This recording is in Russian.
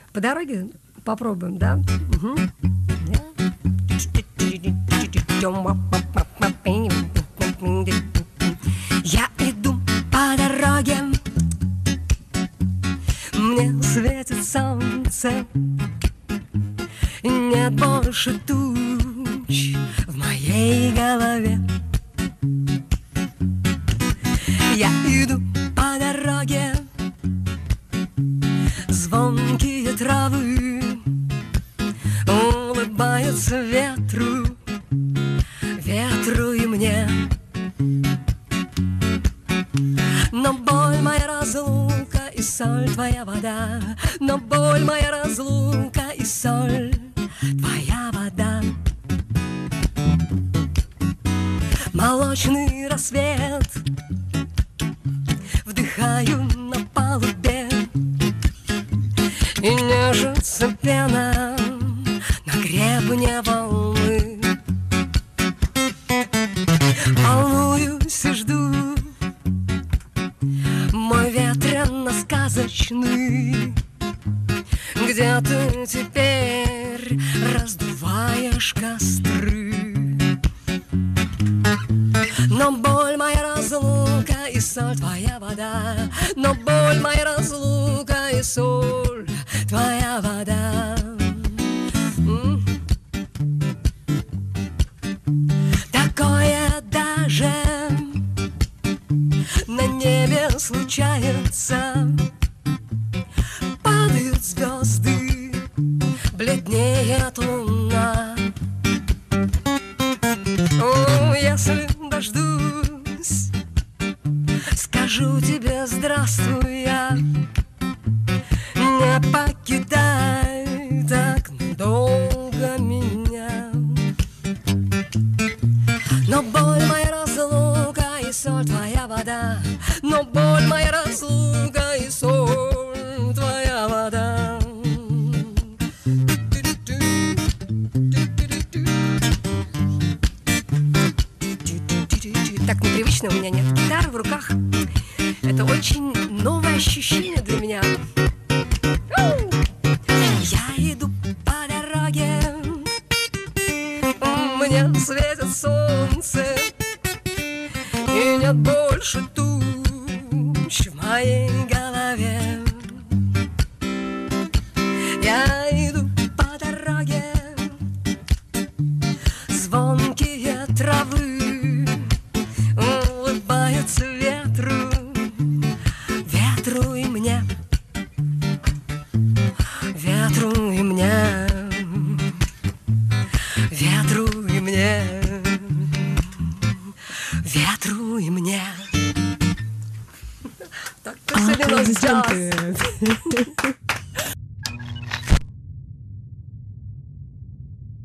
По дороге попробуем, да? Угу. Я иду по дороге, мне светит солнце, нет больше туч в моей голове. Я иду по дороге, звонкие травы улыбаются ветру, ветру и мне. Но боль моя разлука и соль твоя вода, но боль моя разлука и соль твоя вода. Молочный рассвет вдыхаю на палубе, и нежится пена на гребне волны. Волнуюсь и жду мой ветрено-сказочный, где ты теперь раздуваешь костры. Но боль моя разлука и соль твоя вода, но боль моя разлука и соль твоя вода. Такое даже на небе случается. Падают звезды, бледнеет луна. О, если дождусь, скажу тебе здравствуй я. Не покидай так долго меня. Но боль моя разлука и соль твоя вода, но боль моя разлука и соль твоя вода. Так непривычно, у меня нет гитары в руках. Это очень новое ощущение для меня. Я иду по дороге, мне светит солнце, и нет больше туч в моей голове. Я иду по дороге, звонкие травы улыбаются ветру, ветру и мне, ветру и мне, ветру и мне, ветру и мне. Так, сегодня у нас джаз.